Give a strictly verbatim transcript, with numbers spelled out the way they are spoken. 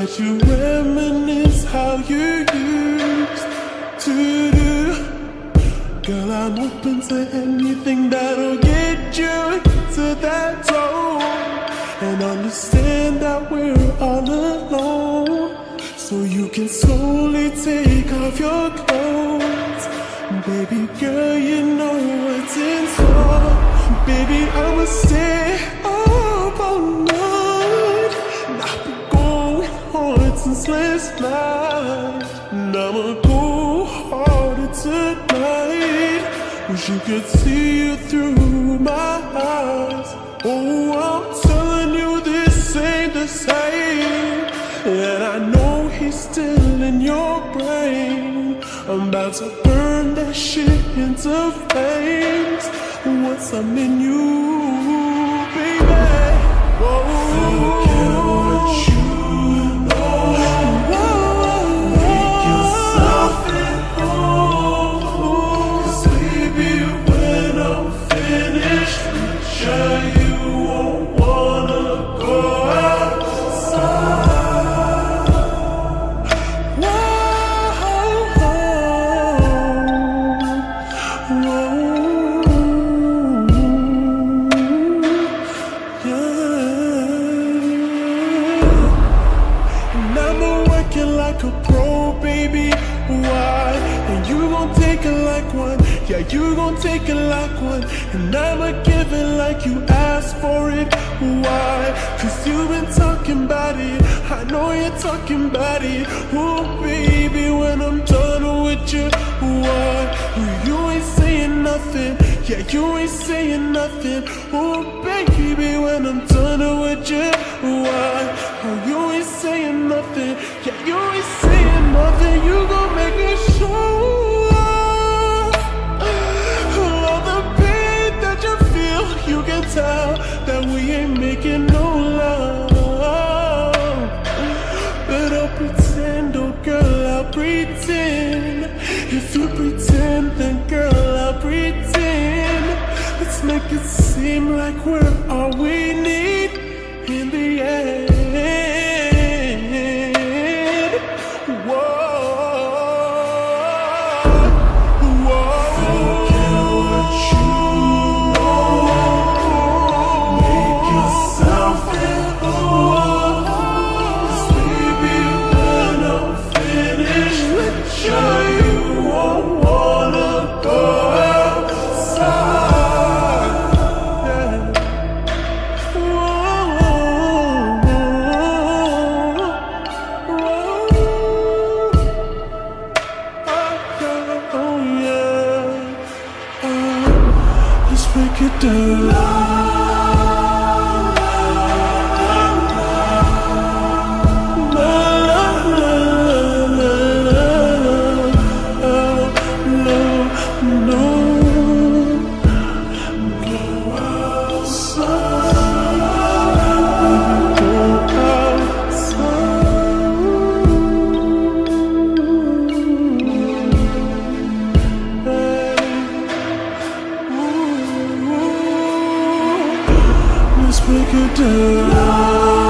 Might you reminisce how you used to do? Girl, I'm open to anything that'll get you into that zone, and understand that we're all alone, so you can slowly take off your clothes. Baby girl, you know what's in store. Baby, I'ma stay up all night, and I've been going hard since last night, and I'ma go harder tonight. Wish you could see you through my eyes. Oh, I'm telling you this ain't the same, and I know he's still in your brain. I'm about to burn that shit into flames once I'm in you, baby. Whoa. Forget what you know. Whoa. Make yourself at home. 'Cause baby, when I'm finished with you, you won't wanna go outside. Whoa. Whoa. Like a pro, baby, why? And you gon' take it like one, yeah, you gon' take it like one, and I'ma give it like you asked for it, why? Cause you've been talking about it, I know you're talking about it, oh baby, when I'm done with you, why? You ain't saying nothing, yeah, you ain't saying nothing, oh baby, when I'm done with you, why? Oh, you ain't saying nothing, yeah, you ain't saying nothing, you gon' make me show all the pain that you feel, you can tell that we ain't making no love, but I'll pretend, oh girl, I'll pretend, if you pretend, then girl, I'll pretend, let's make it seem like we're all we need in the end. Break it down. Let's break it down.